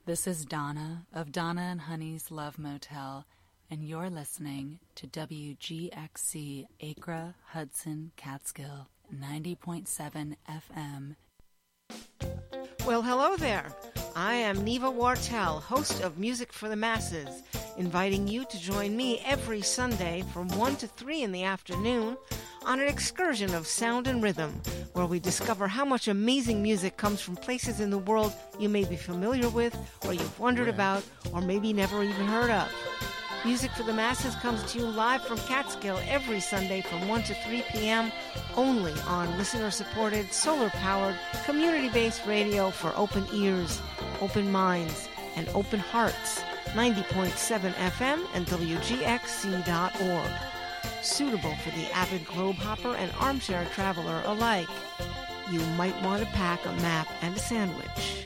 This is Donna of Donna and Honey's Love Motel, and you're listening to WGXC Acra, Hudson, Catskill, 90.7 FM. Well, hello there. I am Neva Wartel, host of Music for the Masses, inviting you to join me every Sunday from 1 to 3 in the afternoon on an excursion of sound and rhythm, where we discover how much amazing music comes from places in the world you may be familiar with, or you've wondered about, or maybe never even heard of. Music for the Masses comes to you live from Catskill every Sunday from 1 to 3 p.m. only on listener-supported, solar-powered, community-based radio for open ears, open minds, and open hearts. 90.7 FM and WGXC.org. Suitable for the avid globe hopper and armchair traveler alike. You might want to pack a map and a sandwich.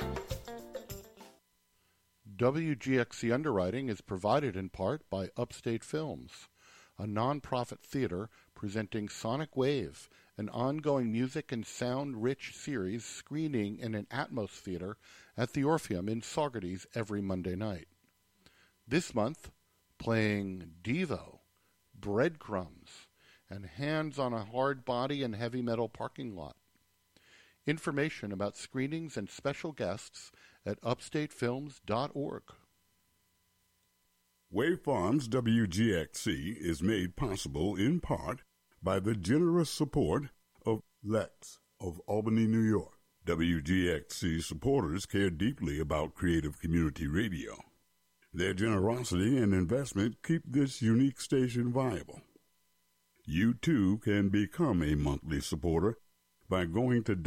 WGXC underwriting is provided in part by Upstate Films, a non-profit theater presenting Sonic Wave, an ongoing music and sound-rich series screening in an Atmos theater at the Orpheum in Saugerties every Monday night. This month, playing Devo, Breadcrumbs, and Hands on a Hard Body and Heavy Metal Parking Lot. Information about screenings and special guests at upstatefilms.org. Wave Farms WGXC is made possible in part by the generous support of Lex of Albany, New York. WGXC supporters care deeply about creative community radio. Their generosity and investment keep this unique station viable. You too can become a monthly supporter by going to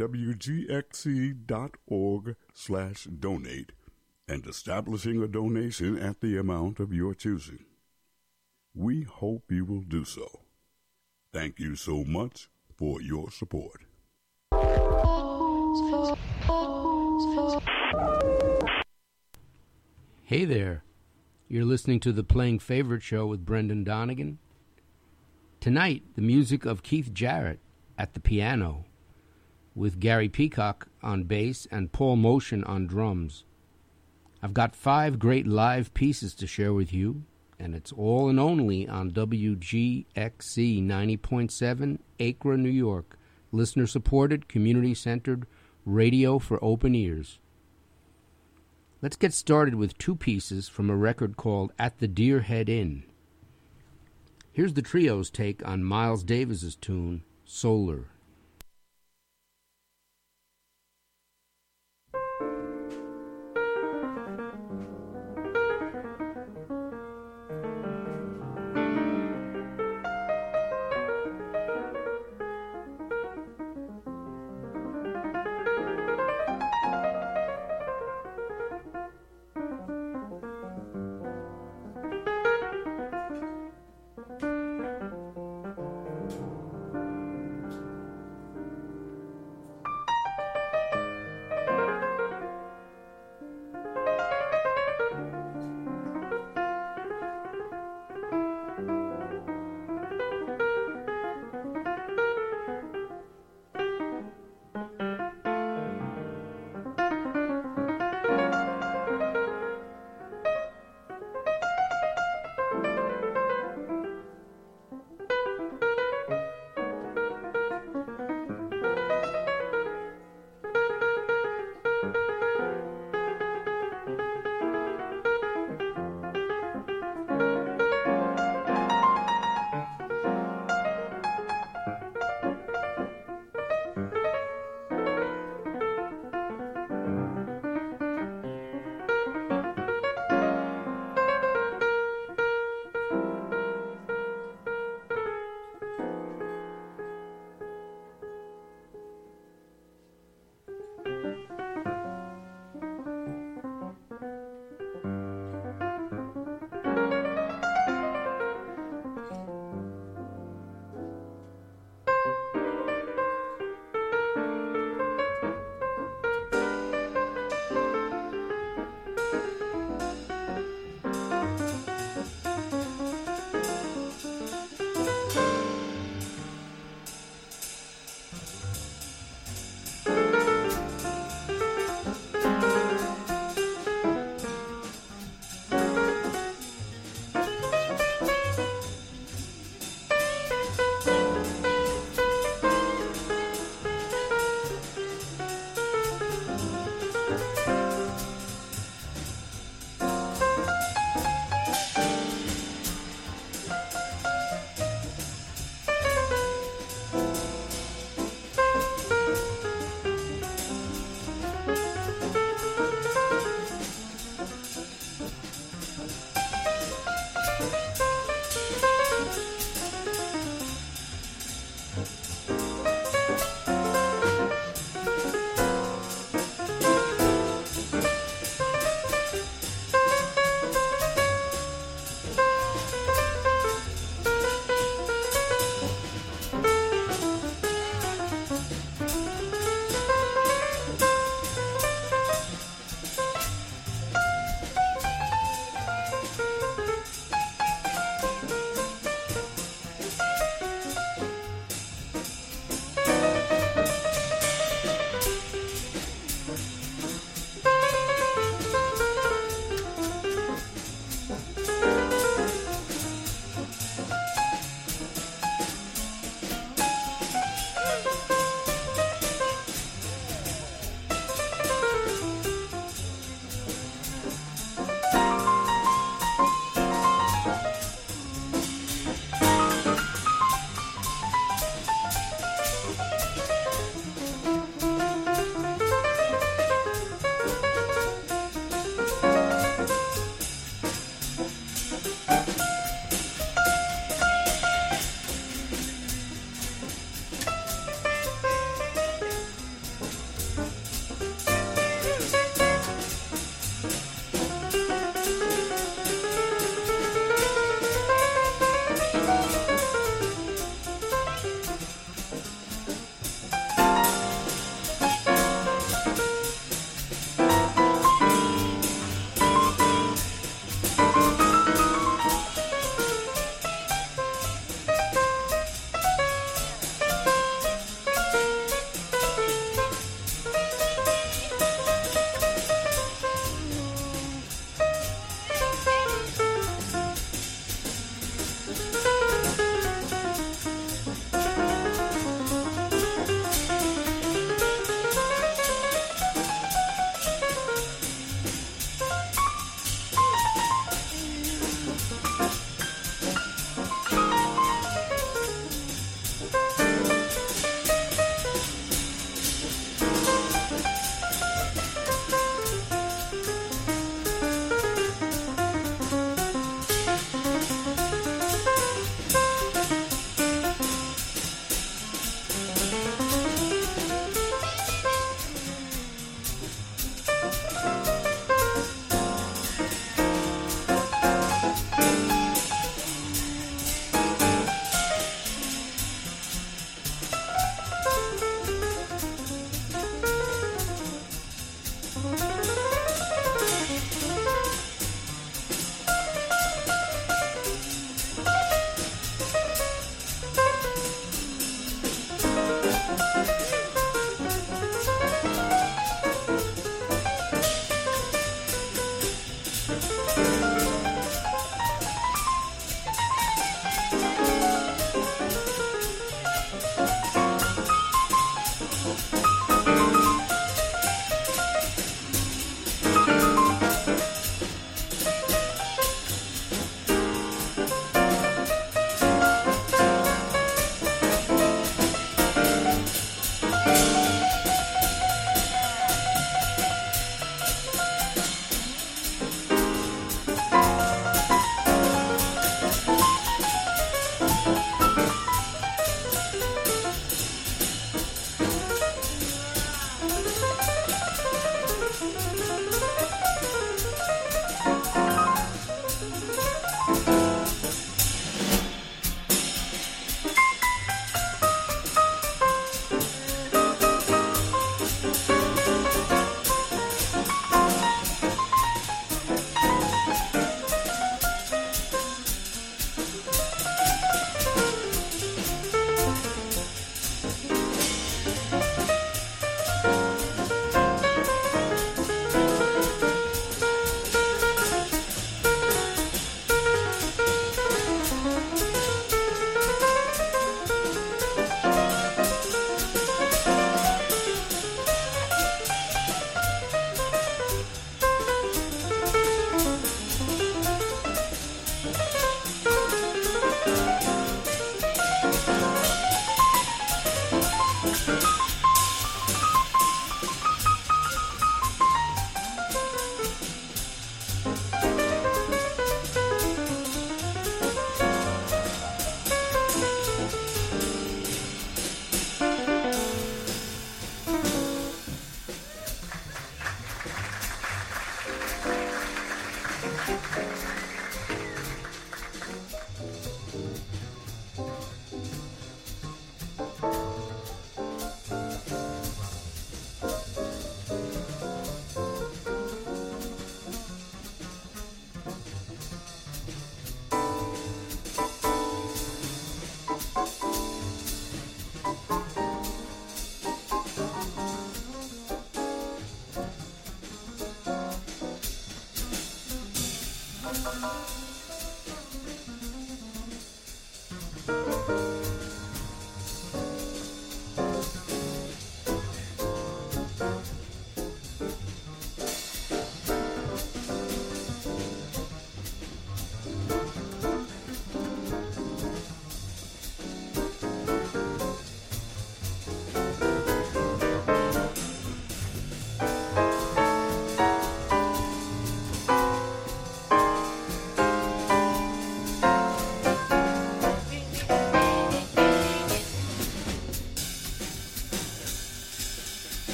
wgxc.org/donate and establishing a donation at the amount of your choosing. We hope you will do so. Thank you so much for your support. Hey there. You're listening to the Playing Favorite Show with Brendan Donegan. Tonight, the music of Keith Jarrett at the piano, with Gary Peacock on bass and Paul Motion on drums. I've got 5 great live pieces to share with you, and it's all and only on WGXC 90.7 Acra, New York, listener-supported, community-centered radio for open ears. Let's get started with 2 pieces from a record called At the Deer Head Inn. Here's the trio's take on Miles Davis's tune, Solar.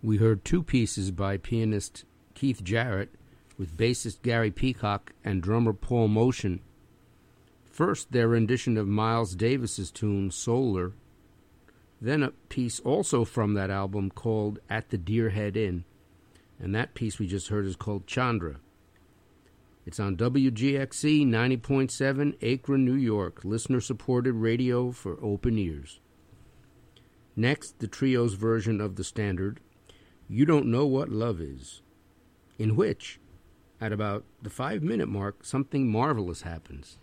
We heard two pieces by pianist Keith Jarrett with bassist Gary Peacock and drummer Paul Motion. First, their rendition of Miles Davis's tune, Solar. Then a piece also from that album called At the Deerhead Inn. And that piece we just heard is called Chandra. It's on WGXC 90.7, Akron, New York, listener-supported radio for open ears. Next, the trio's version of the standard, You Don't Know What Love Is, in which, at about the 5-minute mark, something marvelous happens.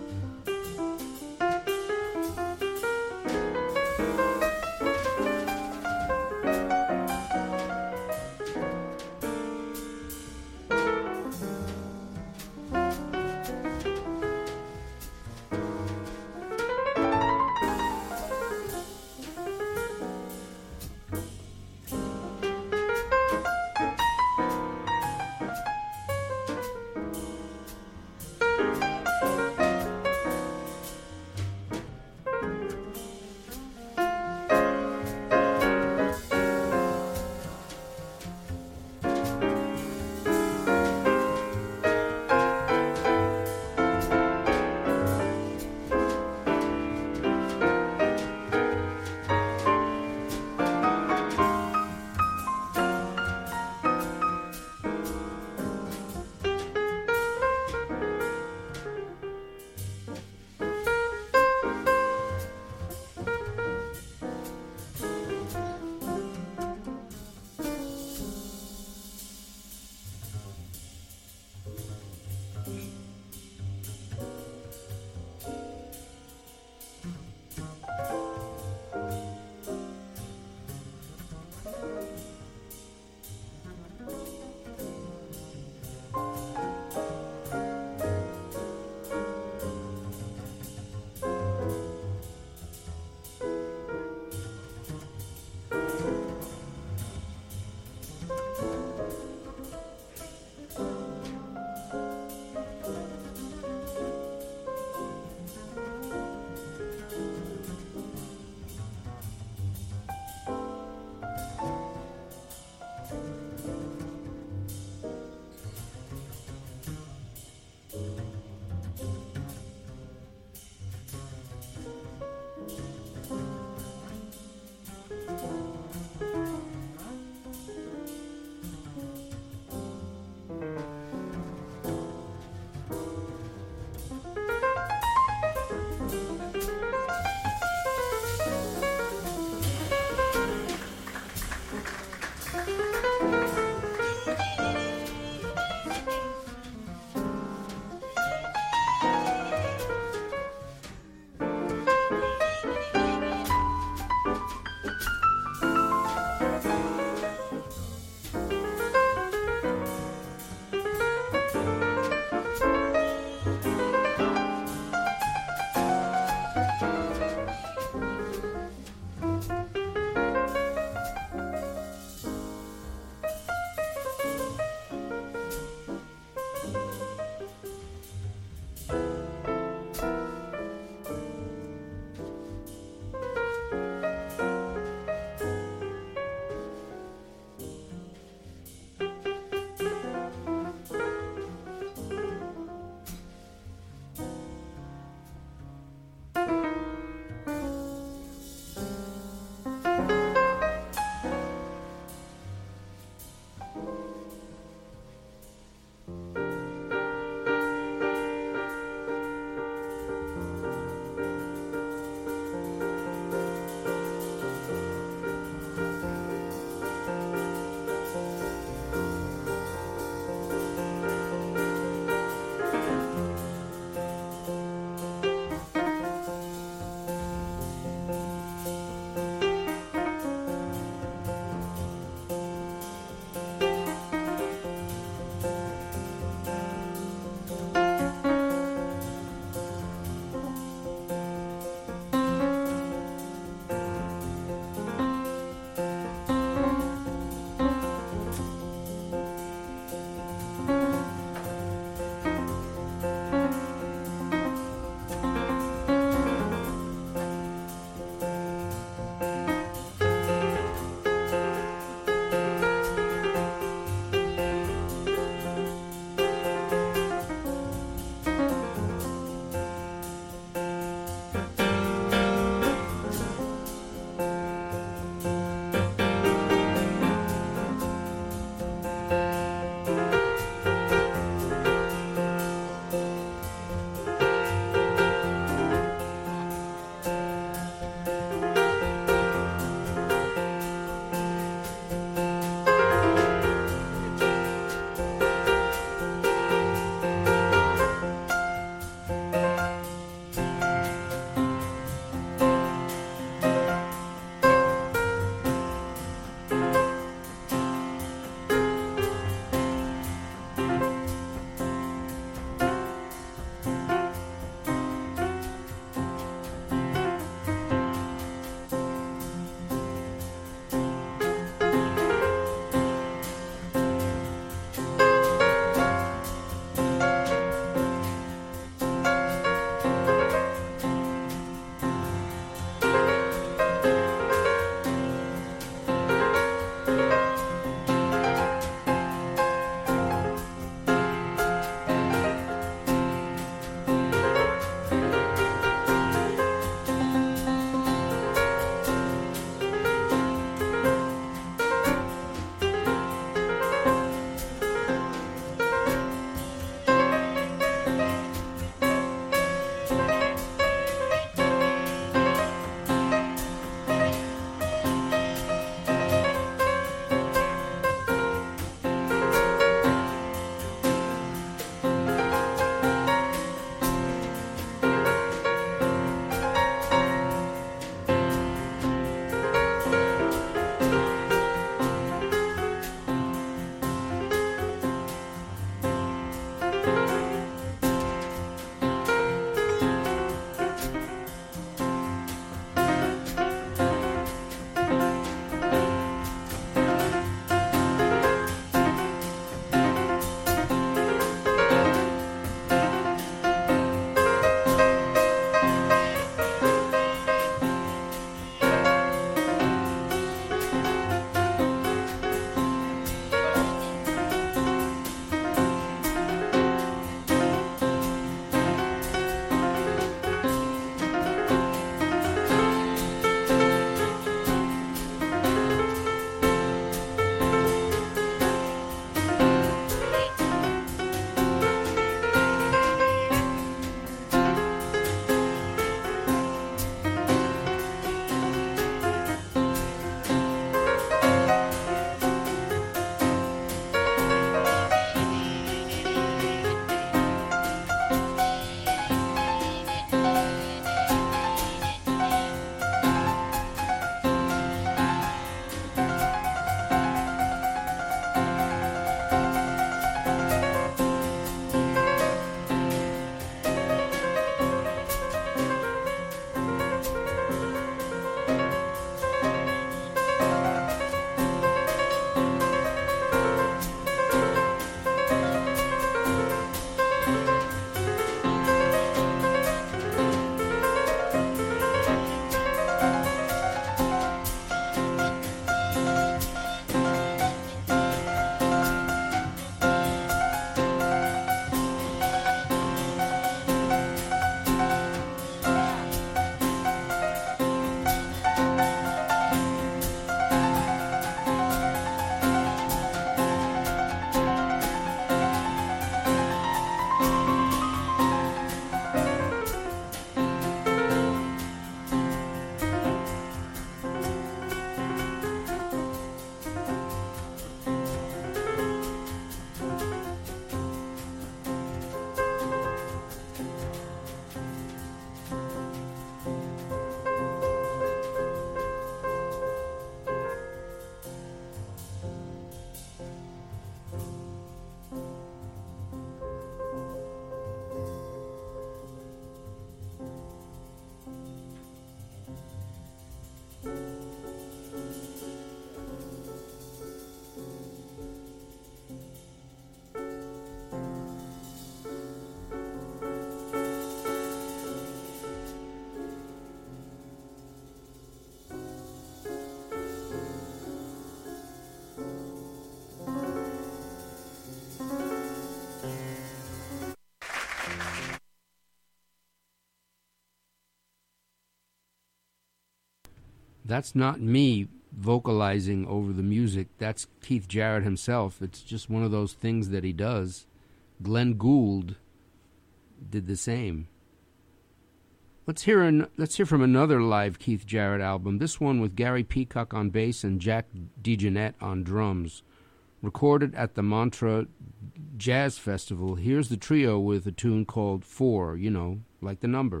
That's not me vocalizing over the music. That's Keith Jarrett himself. It's just one of those things that he does. Glenn Gould did the same. Let's hear from another live Keith Jarrett album. This one with Gary Peacock on bass and Jack DeJohnette on drums. Recorded at the Montreux Jazz Festival. Here's the trio with a tune called 4, like the number.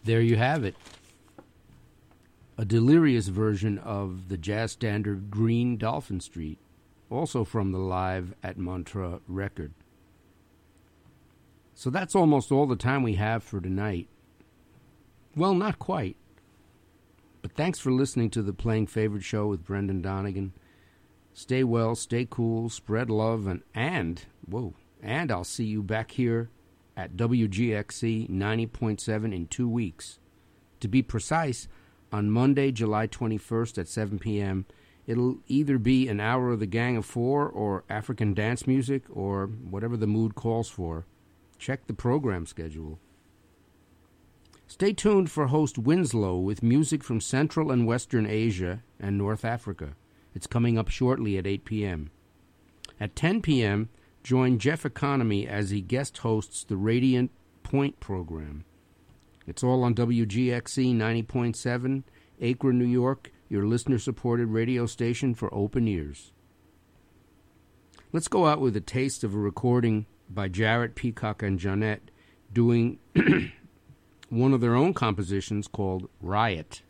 There you have it. A delirious version of the jazz standard Green Dolphin Street, also from the Live at Montreux record. So that's almost all the time we have for tonight. Well, not quite. But thanks for listening to the Playing Favorite Show with Brendan Donegan. Stay well, stay cool, spread love, and I'll see you back here at WGXC 90.7 in 2 weeks. To be precise, on Monday, July 21st at 7 p.m., it'll either be an hour of the Gang of Four or African dance music or whatever the mood calls for. Check the program schedule. Stay tuned for host Winslow with music from Central and Western Asia and North Africa. It's coming up shortly at 8 p.m. At 10 p.m., join Jeff Economy as he guest hosts the Radiant Point program. It's all on WGXC 90.7, Acre, New York, your listener-supported radio station for open ears. Let's go out with a taste of a recording by Jarrett, Peacock, and Jonette doing one of their own compositions called Riot.